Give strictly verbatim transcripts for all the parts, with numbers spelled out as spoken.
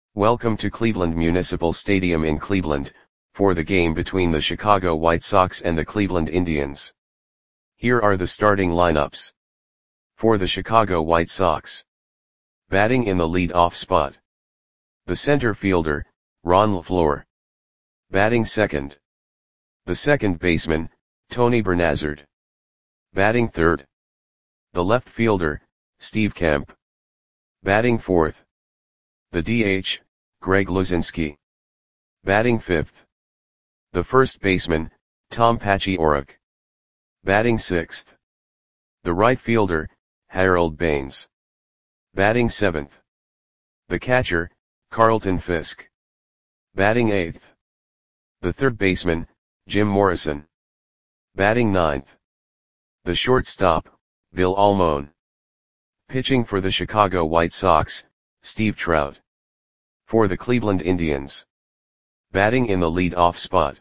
Welcome to Cleveland Municipal Stadium in Cleveland, for the game between the Chicago White Sox and the Cleveland Indians. Here are the starting lineups. For the Chicago White Sox. Batting in the lead-off spot. The center fielder, Ron LeFlore. Batting second. The second baseman, Tony Bernazard. Batting third. The left fielder, Steve Kemp. Batting fourth. The D H, Greg Luzinski. Batting fifth. The first baseman, Tom Paciorek. Batting sixth. The right fielder, Harold Baines. Batting seventh. The catcher, Carlton Fisk. Batting eighth. The third baseman, Jim Morrison. Batting ninth. The shortstop, Bill Almon. Pitching for the Chicago White Sox, Steve Trout. For the Cleveland Indians. Batting in the lead-off spot.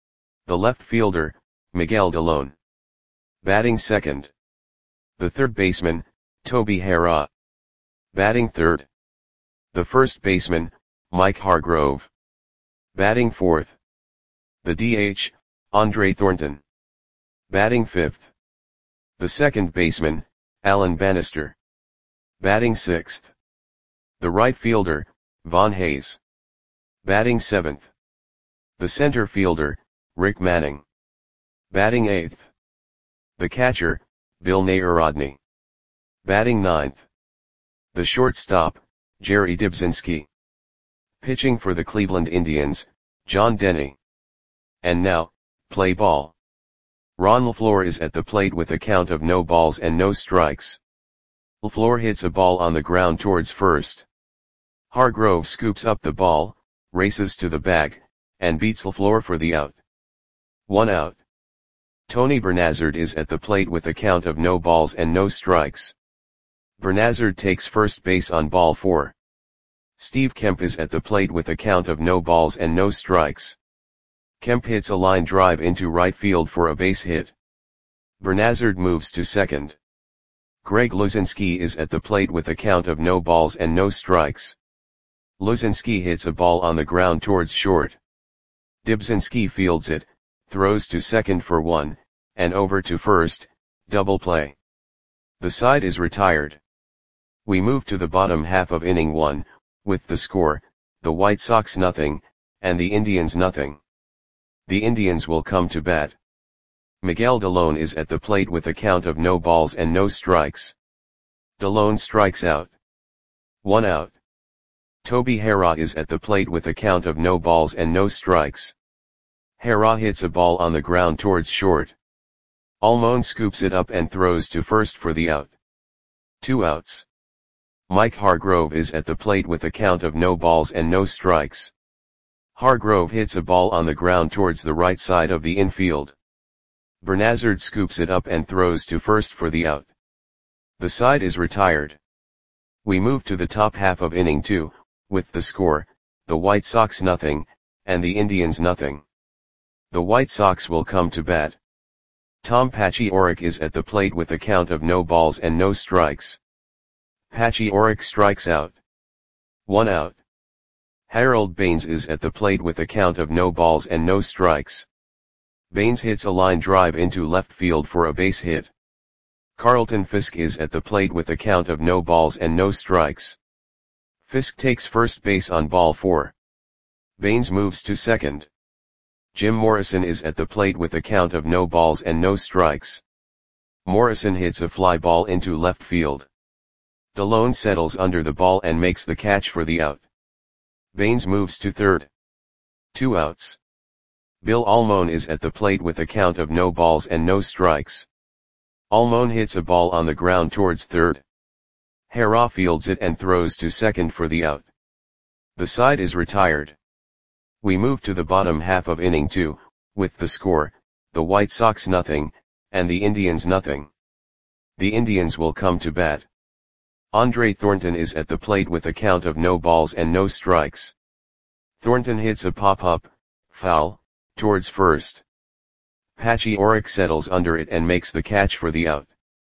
The left fielder, Miguel Dalone. Batting second. The third baseman, Toby Harrah. Batting third. The first baseman, Mike Hargrove. Batting fourth. The D H, Andre Thornton. Batting fifth. The second baseman, Alan Bannister. Batting sixth. The right fielder, Von Hayes. Batting seventh. The center fielder, Rick Manning. Batting eighth. The catcher, Bill Narodny. Batting ninth. The shortstop, Jerry Dybzinski. Pitching for the Cleveland Indians, John Denny. And now, play ball. Ron LeFlore is at the plate with a count of no balls and no strikes. LeFlore hits a ball on the ground towards first. Hargrove scoops up the ball, races to the bag, and beats LeFlore for the out. One out. Tony Bernazard is at the plate with a count of no balls and no strikes. Bernazard takes first base on ball four. Steve Kemp is at the plate with a count of no balls and no strikes. Kemp hits a line drive into right field for a base hit. Bernazard moves to second. Greg Luzinski is at the plate with a count of no balls and no strikes. Luzinski hits a ball on the ground towards short. Dybzinski fields it, throws to second for one, and over to first, double play. The side is retired. We move to the bottom half of inning one, with the score, the White Sox nothing, and the Indians nothing. The Indians will come to bat. Miguel Dalone is at the plate with a count of no balls and no strikes. Dalone strikes out. One out. Toby Harrah is at the plate with a count of no balls and no strikes. Harrah hits a ball on the ground towards short. Almon scoops it up and throws to first for the out. Two outs. Mike Hargrove is at the plate with a count of no balls and no strikes. Hargrove hits a ball on the ground towards the right side of the infield. Bernazard scoops it up and throws to first for the out. The side is retired. We move to the top half of inning two, with the score, the White Sox nothing, and the Indians nothing. The White Sox will come to bat. Tom Paciorek is at the plate with a count of no balls and no strikes. Paciorek strikes out. One out. Harold Baines is at the plate with a count of no balls and no strikes. Baines hits a line drive into left field for a base hit. Carlton Fisk is at the plate with a count of no balls and no strikes. Fisk takes first base on ball four. Baines moves to second. Jim Morrison is at the plate with a count of no balls and no strikes. Morrison hits a fly ball into left field. Dalone settles under the ball and makes the catch for the out. Baines moves to third. Two outs. Bill Almon is at the plate with a count of no balls and no strikes. Almon hits a ball on the ground towards third. Harrah fields it and throws to second for the out. The side is retired. We move to the bottom half of inning two, with the score, the White Sox nothing, and the Indians nothing. The Indians will come to bat. Andre Thornton is at the plate with a count of no balls and no strikes. Thornton hits a pop-up, foul, towards first. Paciorek settles under it and makes the catch for the out.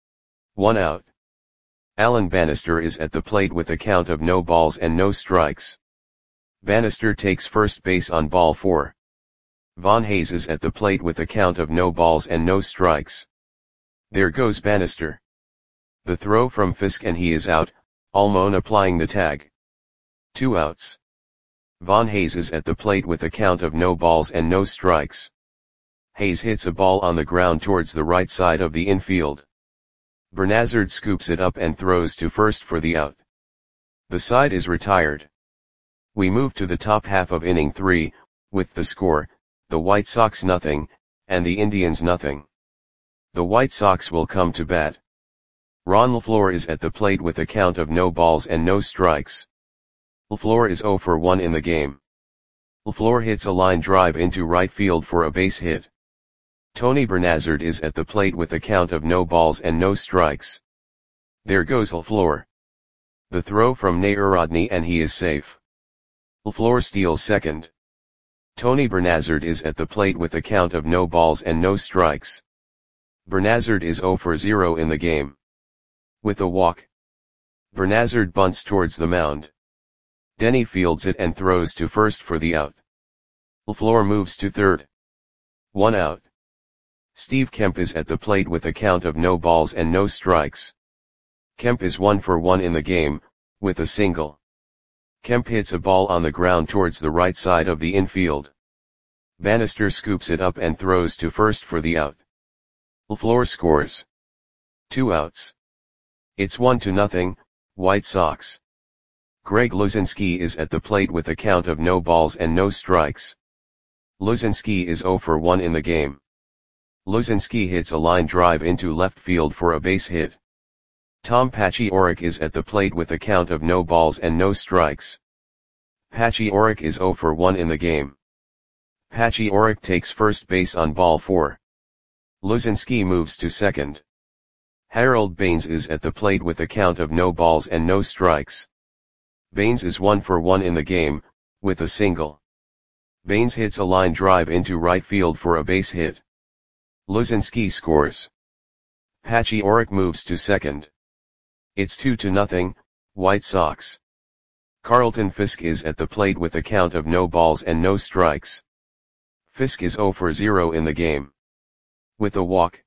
One out. Alan Bannister is at the plate with a count of no balls and no strikes. Bannister takes first base on ball four. Von Hayes is at the plate with a count of no balls and no strikes. There goes Bannister. The throw from Fisk and he is out, Almon applying the tag. Two outs. Von Hayes is at the plate with a count of no balls and no strikes. Hayes hits a ball on the ground towards the right side of the infield. Bernazard scoops it up and throws to first for the out. The side is retired. We move to the top half of inning three, with the score, the White Sox nothing, and the Indians nothing. The White Sox will come to bat. Ron LeFlore is at the plate with a count of no balls and no strikes. LeFlore is zero for one in the game. LeFlore hits a line drive into right field for a base hit. Tony Bernazard is at the plate with a count of no balls and no strikes. There goes LeFlore. The throw from Nairrodny and he is safe. LeFlore steals second. Tony Bernazard is at the plate with a count of no balls and no strikes. Bernazard is zero for zero in the game. With a walk, Bernazard bunts towards the mound. Denny fields it and throws to first for the out. LeFlore moves to third. One out. Steve Kemp is at the plate with a count of no balls and no strikes. Kemp is one for one in the game, with a single. Kemp hits a ball on the ground towards the right side of the infield. Bannister scoops it up and throws to first for the out. LeFlore scores. Two outs. It's one to nothing, White Sox. Greg Luzinski is at the plate with a count of no balls and no strikes. Luzinski is zero for one in the game. Luzinski hits a line drive into left field for a base hit. Tom Paciorek is at the plate with a count of no balls and no strikes. Paciorek is zero for one in the game. Paciorek takes first base on ball four. Luzinski moves to second. Harold Baines is at the plate with a count of no balls and no strikes. Baines is one for one in the game, with a single. Baines hits a line drive into right field for a base hit. Luzinski scores. Paciorek moves to second. It's two to nothing, White Sox. Carlton Fisk is at the plate with a count of no balls and no strikes. Fisk is zero for zero in the game. With a walk,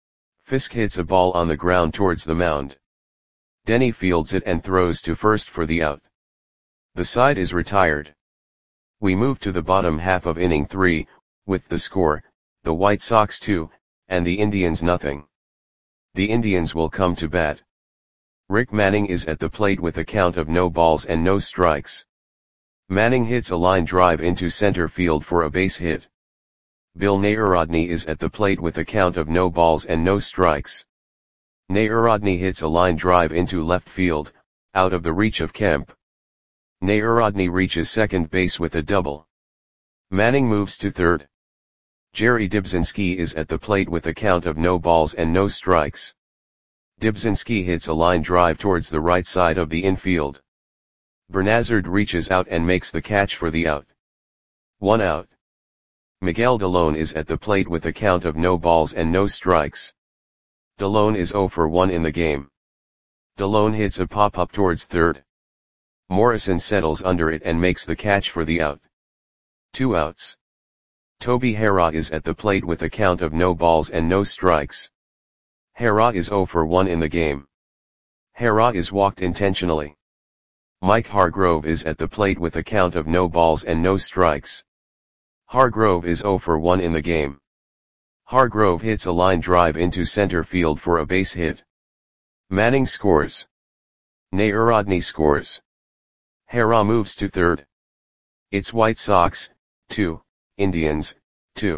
Fisk hits a ball on the ground towards the mound. Denny fields it and throws to first for the out. The side is retired. We move to the bottom half of inning three, with the score, the White Sox two, and the Indians nothing. The Indians will come to bat. Rick Manning is at the plate with a count of no balls and no strikes. Manning hits a line drive into center field for a base hit. Bill Nairrodny is at the plate with a count of no balls and no strikes. Nairrodny hits a line drive into left field, out of the reach of Kemp. Nairrodny reaches second base with a double. Manning moves to third. Jerry Dybzinski is at the plate with a count of no balls and no strikes. Dybzinski hits a line drive towards the right side of the infield. Bernazard reaches out and makes the catch for the out. One out. Miguel Delone is at the plate with a count of no balls and no strikes. Delone is zero for one in the game. Delone hits a pop-up towards third. Morrison settles under it and makes the catch for the out. Two outs. Toby Harrah is at the plate with a count of no balls and no strikes. Harrah is zero for one in the game. Harrah is walked intentionally. Mike Hargrove is at the plate with a count of no balls and no strikes. Hargrove is zero for one in the game. Hargrove hits a line drive into center field for a base hit. Manning scores. Nairrodny scores. Harrah moves to third. It's White Sox, two, Indians, two.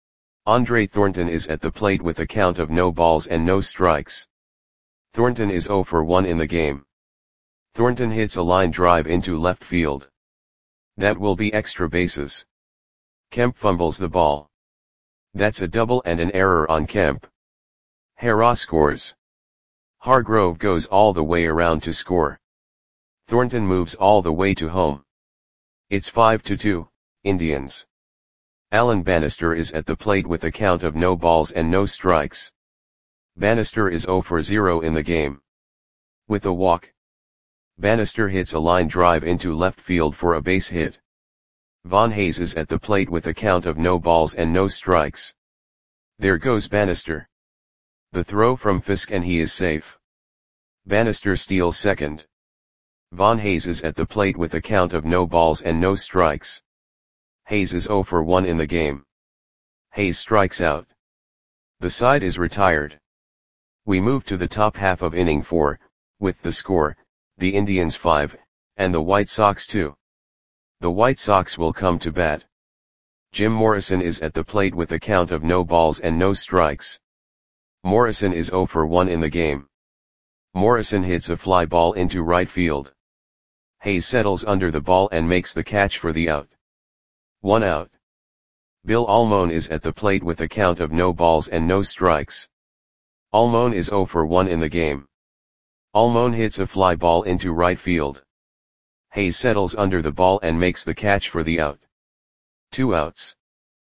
Andre Thornton is at the plate with a count of no balls and no strikes. Thornton is zero for one in the game. Thornton hits a line drive into left field. That will be extra bases. Kemp fumbles the ball. That's a double and an error on Kemp. Harrah scores. Hargrove goes all the way around to score. Thornton moves all the way to home. It's five to two, Indians. Alan Bannister is at the plate with a count of no balls and no strikes. Bannister is zero for zero in the game. With a walk, Bannister hits a line drive into left field for a base hit. Von Hayes is at the plate with a count of no balls and no strikes. There goes Bannister. The throw from Fisk and he is safe. Bannister steals second. Von Hayes is at the plate with a count of no balls and no strikes. Hayes is zero for one in the game. Hayes strikes out. The side is retired. We move to the top half of inning four, with the score, the Indians five, and the White Sox two. The White Sox will come to bat. Jim Morrison is at the plate with a count of no balls and no strikes. Morrison is zero for one in the game. Morrison hits a fly ball into right field. Hayes settles under the ball and makes the catch for the out. One out. Bill Almon is at the plate with a count of no balls and no strikes. Almon is zero for one in the game. Almon hits a fly ball into right field. Hayes settles under the ball and makes the catch for the out. Two outs.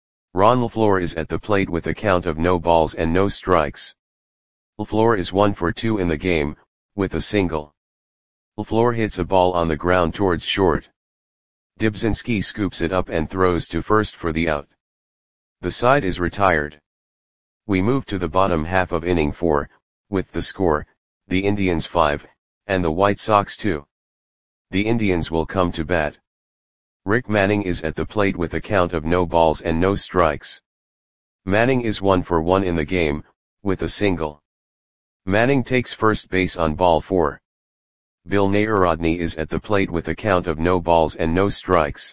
Ron LaFleur is at the plate with a count of no balls and no strikes. LaFleur is one for two in the game, with a single. LaFleur hits a ball on the ground towards short. Dibzinski scoops it up and throws to first for the out. The side is retired. We move to the bottom half of inning four, with the score, the Indians five, and the White Sox two. The Indians will come to bat. Rick Manning is at the plate with a count of no balls and no strikes. Manning is one for one in the game, with a single. Manning takes first base on ball four. Bill Nayarodny is at the plate with a count of no balls and no strikes.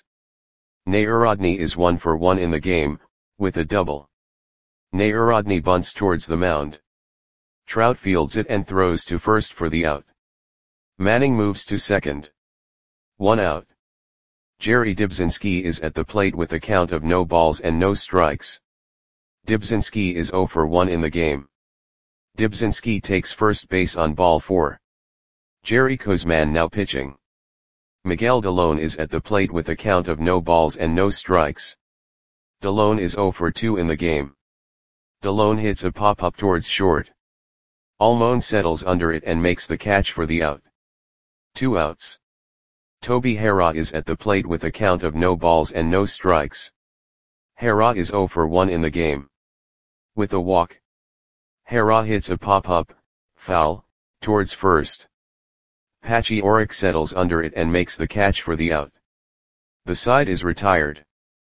Nayarodny is one for one in the game, with a double. Nayarodny bunts towards the mound. Trout fields it and throws to first for the out. Manning moves to second. One out. Jerry Dibzinski is at the plate with a count of no balls and no strikes. Dibzinski is zero for one in the game. Dibzinski takes first base on ball four. Jerry Koosman now pitching. Miguel Delone is at the plate with a count of no balls and no strikes. Delone is zero for two in the game. Delone hits a pop-up towards short. Almon settles under it and makes the catch for the out. Two outs. Toby Harrah is at the plate with a count of no balls and no strikes. Harrah is zero for one in the game. With a walk. Harrah hits a pop-up, foul, towards first. Patchy Orrick settles under it and makes the catch for the out. The side is retired.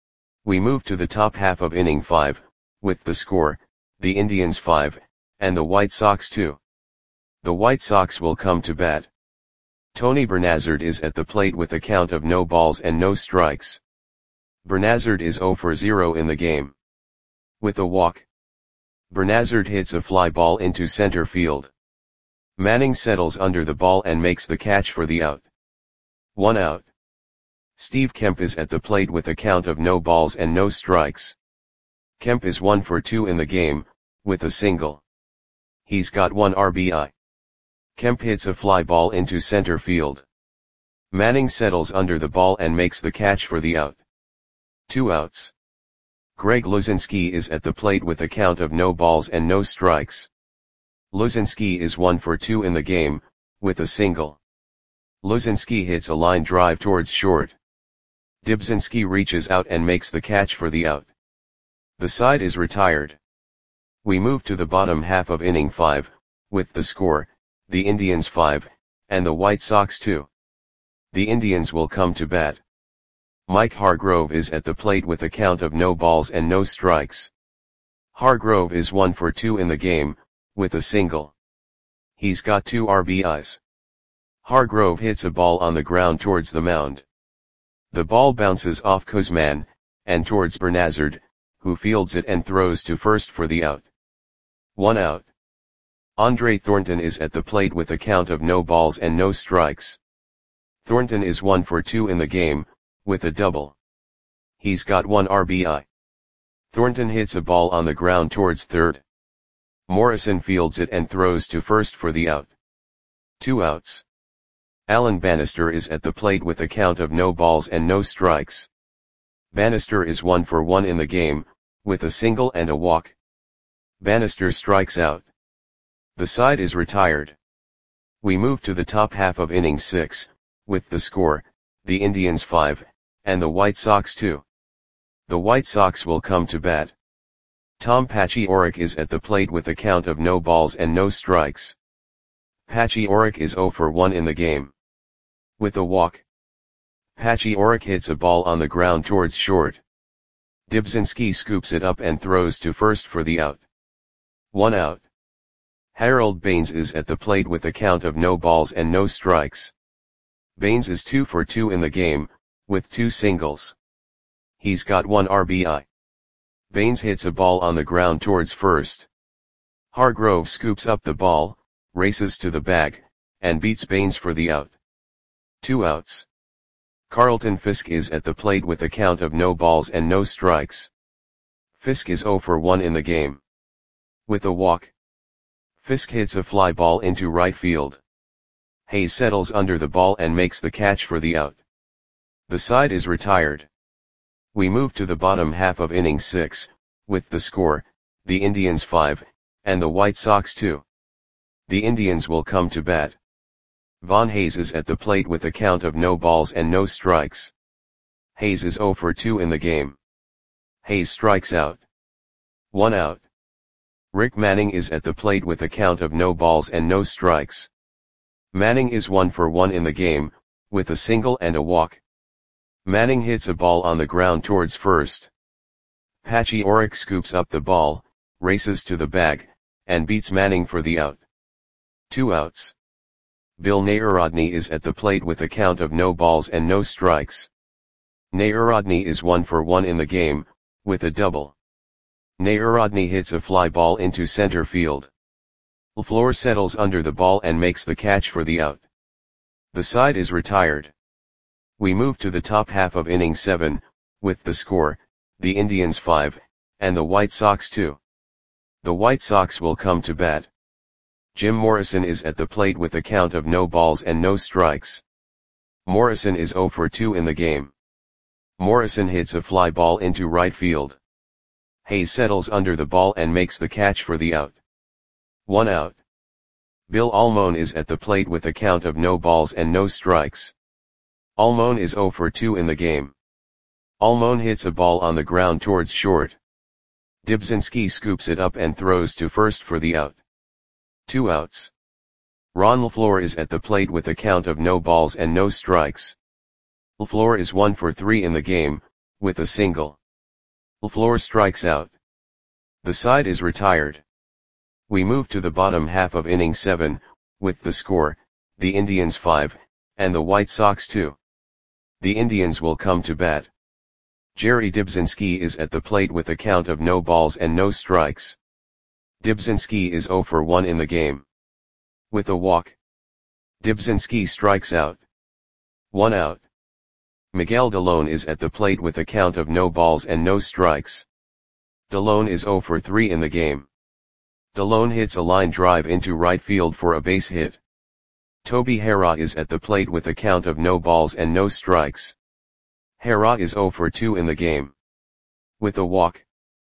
We move to the top half of inning five, with the score, the Indians five, and the White Sox two. The White Sox will come to bat. Tony Bernazard is at the plate with a count of no balls and no strikes. Bernazard is zero for zero in the game. With a walk. Bernazard hits a fly ball into center field. Manning settles under the ball and makes the catch for the out. One out. Steve Kemp is at the plate with a count of no balls and no strikes. Kemp is one for two in the game, with a single. He's got one R B I. Kemp hits a fly ball into center field. Manning settles under the ball and makes the catch for the out. Two outs. Greg Luzinski is at the plate with a count of no balls and no strikes. Luzinski is one for two in the game, with a single. Luzinski hits a line drive towards short. Dibzinski reaches out and makes the catch for the out. The side is retired. We move to the bottom half of inning five, with the score, the Indians five, and the White Sox two. The Indians will come to bat. Mike Hargrove is at the plate with a count of no balls and no strikes. Hargrove is one for two in the game, with a single. He's got two R B Is. Hargrove hits a ball on the ground towards the mound. The ball bounces off Koosman, and towards Bernazard, who fields it and throws to first for the out. One out. Andre Thornton is at the plate with a count of no balls and no strikes. Thornton is one for two in the game, with a double. He's got one R B I. Thornton hits a ball on the ground towards third. Morrison fields it and throws to first for the out. Two outs. Alan Bannister is at the plate with a count of no balls and no strikes. Bannister is one for one in the game, with a single and a walk. Bannister strikes out. The side is retired. We move to the top half of inning six, with the score, the Indians five, and the White Sox two. The White Sox will come to bat. Tom Paciorek is at the plate with a count of no balls and no strikes. Paciorek is zero for one in the game. With a walk. Paciorek hits a ball on the ground towards short. Dybzinski scoops it up and throws to first for the out. One out. Harold Baines is at the plate with a count of no balls and no strikes. Baines is two for two in the game, with two singles. He's got one R B I. Baines hits a ball on the ground towards first. Hargrove scoops up the ball, races to the bag, and beats Baines for the out. Two outs. Carlton Fisk is at the plate with a count of no balls and no strikes. Fisk is zero for one in the game. With a walk. Fisk hits a fly ball into right field. Hayes settles under the ball and makes the catch for the out. The side is retired. We move to the bottom half of inning six, with the score, the Indians five, and the White Sox two. The Indians will come to bat. Von Hayes is at the plate with a count of no balls and no strikes. Hayes is zero for two in the game. Hayes strikes out. One out. Rick Manning is at the plate with a count of no balls and no strikes. Manning is one for one in the game, with a single and a walk. Manning hits a ball on the ground towards first. Paciorek scoops up the ball, races to the bag, and beats Manning for the out. Two outs. Bill Narodny is at the plate with a count of no balls and no strikes. Narodny is one for one in the game, with a double. Narodny hits a fly ball into center field. LaFleur settles under the ball and makes the catch for the out. The side is retired. We move to the top half of inning seven, with the score, the Indians five, and the White Sox two. The White Sox will come to bat. Jim Morrison is at the plate with a count of no balls and no strikes. Morrison is zero for two in the game. Morrison hits a fly ball into right field. Hayes settles under the ball and makes the catch for the out. One out. Bill Almon is at the plate with a count of no balls and no strikes. Almon is zero for two in the game. Almon hits a ball on the ground towards short. Dybzinski scoops it up and throws to first for the out. Two outs. Ron LaFleur is at the plate with a count of no balls and no strikes. LaFleur is one for three in the game, with a single. LaFleur strikes out. The side is retired. We move to the bottom half of inning seven, with the score, the Indians five, and the White Sox two. The Indians will come to bat. Jerry Dybzinski is at the plate with a count of no balls and no strikes. Dybzinski is zero for one in the game. With a walk. Dybzinski strikes out. One out. Miguel Delone is at the plate with a count of no balls and no strikes. Delone is zero for three in the game. Delone hits a line drive into right field for a base hit. Toby Harrah is at the plate with a count of no balls and no strikes. Harrah is zero for two in the game. With a walk.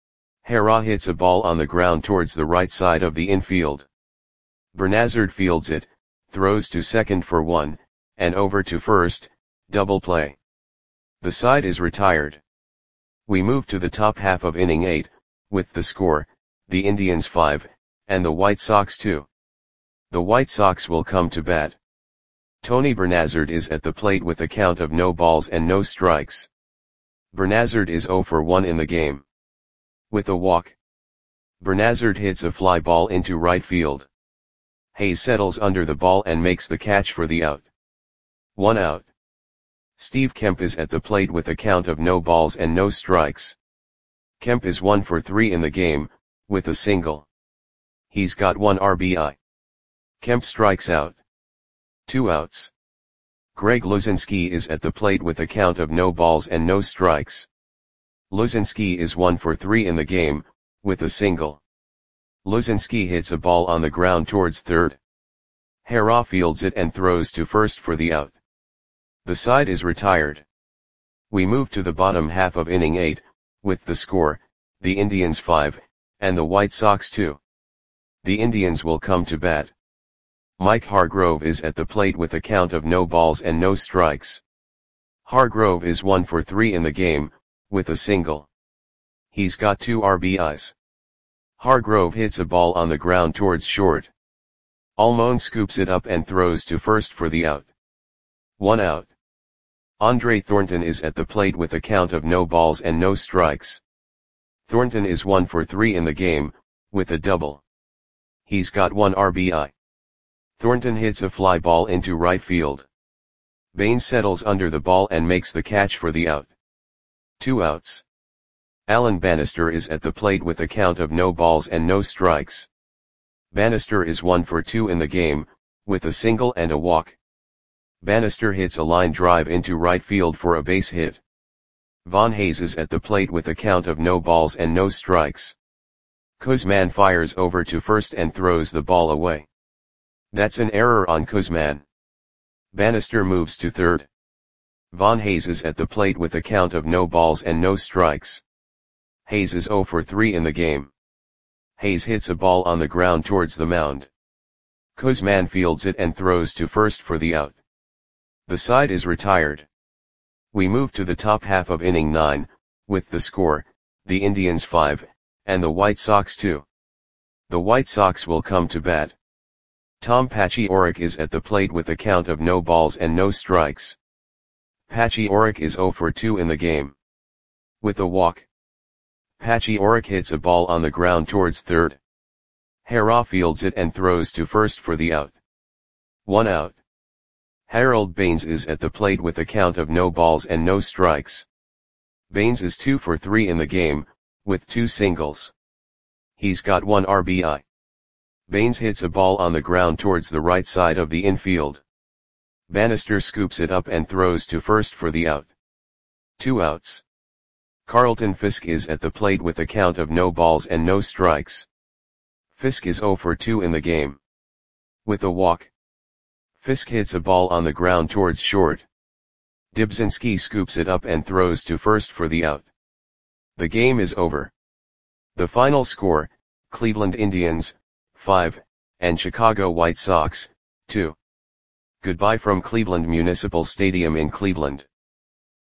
Harrah hits a ball on the ground towards the right side of the infield. Bernazard fields it, throws to second for one, and over to first, double play. The side is retired. We move to the top half of inning eight, with the score, the Indians five, and the White Sox two. The White Sox will come to bat. Tony Bernazard is at the plate with a count of no balls and no strikes. Bernazard is zero for one in the game. With a walk. Bernazard hits a fly ball into right field. Hayes settles under the ball and makes the catch for the out. One out. Steve Kemp is at the plate with a count of no balls and no strikes. Kemp is one for three in the game, with a single. He's got one R B I. Kemp strikes out. Two outs. Greg Luzinski is at the plate with a count of no balls and no strikes. Luzinski is one for three in the game, with a single. Luzinski hits a ball on the ground towards third. Harrah fields it and throws to first for the out. The side is retired. We move to the bottom half of inning eight, with the score, the Indians five, and the White Sox two. The Indians will come to bat. Mike Hargrove is at the plate with a count of no balls and no strikes. Hargrove is one for three in the game, with a single. He's got two R B Is. Hargrove hits a ball on the ground towards short. Almon scoops it up and throws to first for the out. One out. Andre Thornton is at the plate with a count of no balls and no strikes. Thornton is one for three in the game, with a double. He's got one R B I. Thornton hits a fly ball into right field. Baines settles under the ball and makes the catch for the out. Two outs. Alan Bannister is at the plate with a count of no balls and no strikes. Bannister is one for two in the game, with a single and a walk. Bannister hits a line drive into right field for a base hit. Von Hayes is at the plate with a count of no balls and no strikes. Kuzman fires over to first and throws the ball away. That's an error on Kuzman. Bannister moves to third. Von Hayes is at the plate with a count of no balls and no strikes. Hayes is zero for three in the game. Hayes hits a ball on the ground towards the mound. Kuzman fields it and throws to first for the out. The side is retired. We move to the top half of inning nine, with the score, the Indians five, and the White Sox two. The White Sox will come to bat. Tom Paciorek is at the plate with a count of no balls and no strikes. Paciorek is zero for two in the game. With a walk. Paciorek hits a ball on the ground towards third. Hara fields it and throws to first for the out. One out. Harold Baines is at the plate with a count of no balls and no strikes. Baines is two for three in the game, with two singles. He's got one R B I. Baines hits a ball on the ground towards the right side of the infield. Bannister scoops it up and throws to first for the out. Two outs. Carlton Fisk is at the plate with a count of no balls and no strikes. Fisk is zero for two in the game. With a walk. Fisk hits a ball on the ground towards short. Dybzinski scoops it up and throws to first for the out. The game is over. The final score, Cleveland Indians, five, and Chicago White Sox, two. Goodbye from Cleveland Municipal Stadium in Cleveland.